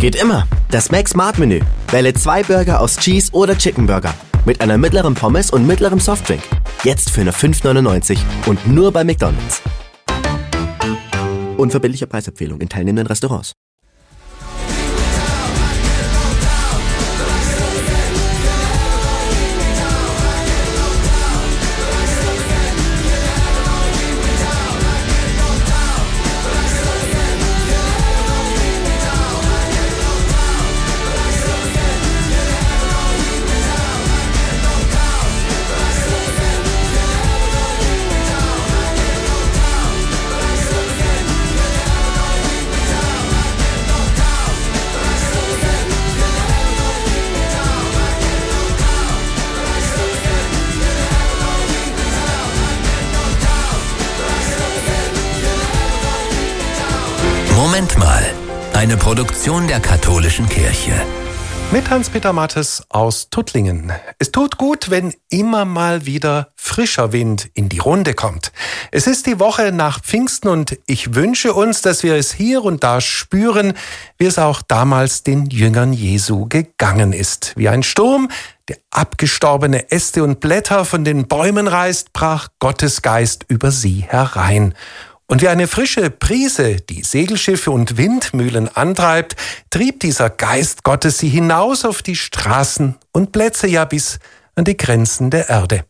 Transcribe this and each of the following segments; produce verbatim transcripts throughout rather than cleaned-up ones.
Geht immer. Das Mac Smart Menü. Wähle zwei Burger aus Cheese oder Chicken Burger. Mit einer mittleren Pommes und mittlerem Softdrink. Jetzt für nur fünf neunundneunzig und nur bei McDonald's. Unverbindliche Preisempfehlung in teilnehmenden Restaurants. Moment mal, eine Produktion der katholischen Kirche. Mit Hans-Peter Mattes aus Tuttlingen. Es tut gut, wenn immer mal wieder frischer Wind in die Runde kommt. Es ist die Woche nach Pfingsten und ich wünsche uns, dass wir es hier und da spüren, wie es auch damals den Jüngern Jesu gegangen ist. Wie ein Sturm, der abgestorbene Äste und Blätter von den Bäumen reißt, brach Gottes Geist über sie herein. Und wie eine frische Brise die Segelschiffe und Windmühlen antreibt, trieb dieser Geist Gottes sie hinaus auf die Straßen und Plätze, ja bis an die Grenzen der Erde.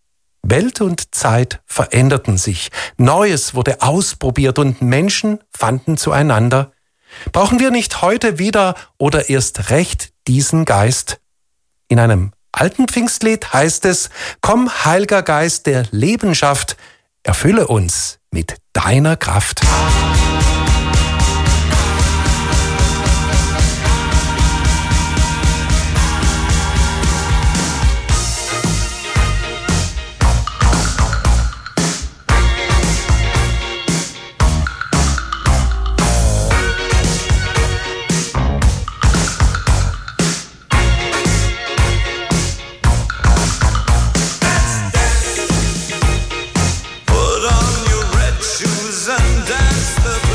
Welt und Zeit veränderten sich, Neues wurde ausprobiert und Menschen fanden zueinander. Brauchen wir nicht heute wieder oder erst recht diesen Geist? In einem alten Pfingstlied heißt es: Komm, Heiliger Geist der Lebenschaft, erfülle uns mit deiner Kraft. Put on your red shoes and dance the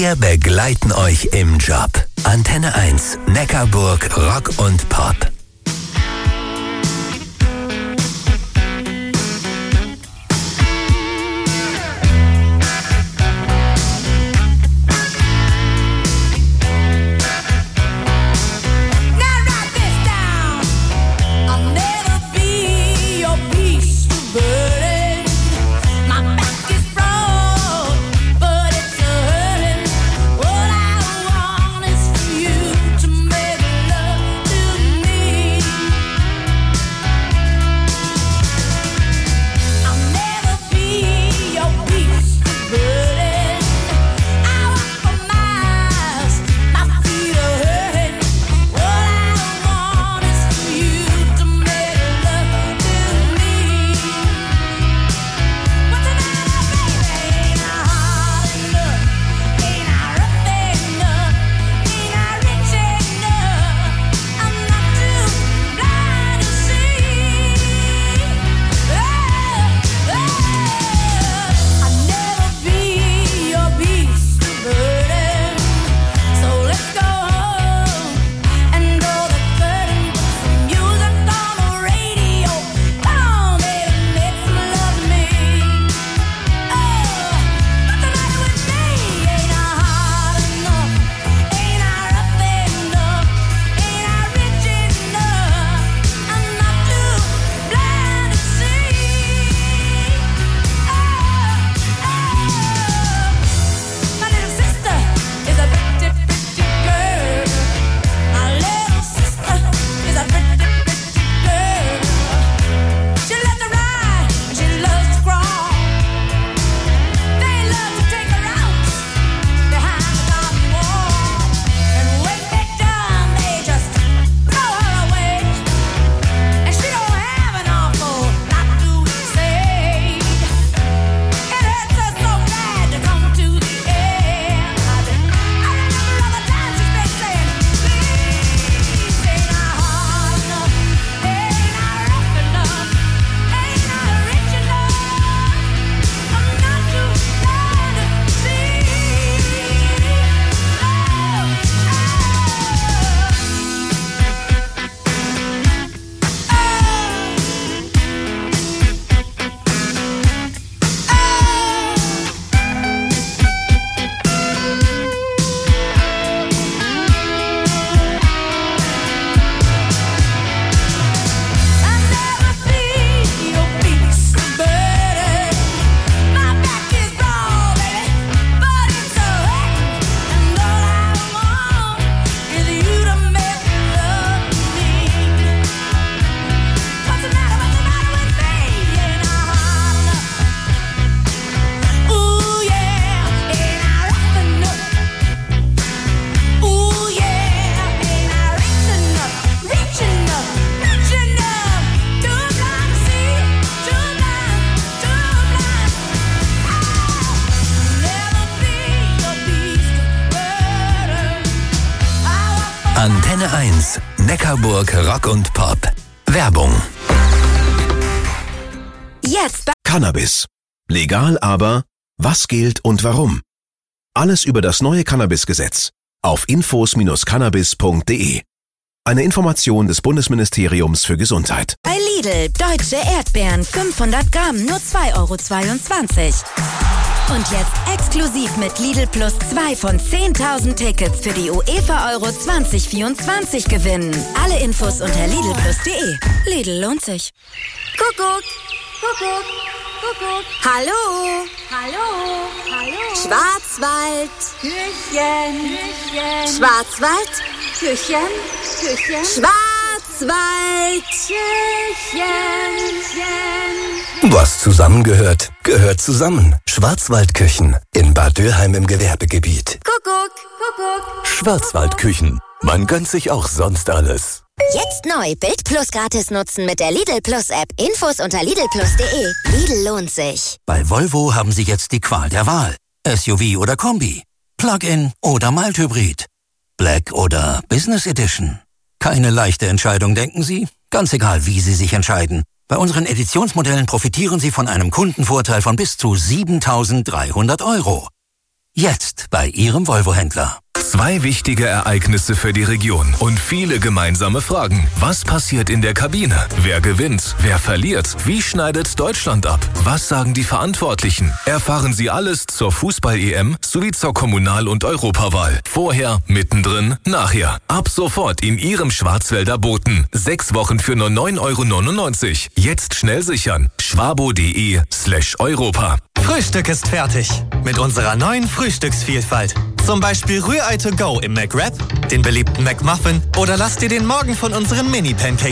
Wir begleiten euch im Job. Antenne eins, Neckarburg, Rock und Pop. Antenne eins, Neckarburg, Rock und Pop. Werbung. Jetzt. Cannabis. Legal, aber was gilt und warum? Alles über das neue Cannabis-Gesetz auf infos Bindestrich cannabis Punkt de. Eine Information des Bundesministeriums für Gesundheit. Bei Lidl, deutsche Erdbeeren, fünfhundert Gramm, nur zwei Euro zweiundzwanzig. Und jetzt exklusiv mit Lidl Plus zwei von zehntausend Tickets für die UEFA Euro zwanzig vierundzwanzig gewinnen. Alle Infos unter lidl plus punkt de. Lidl lohnt sich. Kuckuck, Kuckuck, Kuckuck. Hallo, hallo, hallo. Schwarzwald, Küchen, Küchen. Schwarzwald, Küchen, Küchen. Schwarzwald, Küchen, Küchen. Was zusammengehört, gehört zusammen. Schwarzwaldküchen in Bad Dürheim im Gewerbegebiet. Kuckuck, Kuckuck. Schwarzwaldküchen. Man gönnt sich auch sonst alles. Jetzt neu Bild Plus gratis nutzen mit der Lidl Plus App. Infos unter lidl plus punkt de. Lidl lohnt sich. Bei Volvo haben Sie jetzt die Qual der Wahl. S U V oder Kombi. Plug-in oder Mild-Hybrid. Black oder Business Edition. Keine leichte Entscheidung, denken Sie? Ganz egal, wie Sie sich entscheiden. Bei unseren Editionsmodellen profitieren Sie von einem Kundenvorteil von bis zu siebentausenddreihundert Euro. Jetzt bei Ihrem Volvo-Händler. Zwei wichtige Ereignisse für die Region und viele gemeinsame Fragen. Was passiert in der Kabine? Wer gewinnt? Wer verliert? Wie schneidet Deutschland ab? Was sagen die Verantwortlichen? Erfahren Sie alles zur Fußball-E M sowie zur Kommunal- und Europawahl. Vorher, mittendrin, nachher. Ab sofort in Ihrem Schwarzwälder Boten. Sechs Wochen für nur neun Euro neunundneunzig. Jetzt schnell sichern. schwabo.de slash Europa. Frühstück ist fertig. Mit unserer neuen Frühstücksvielfalt. Zum Beispiel Rührei to go im McWrap, den beliebten McMuffin oder lass dir den Morgen von unseren Mini-Pancakes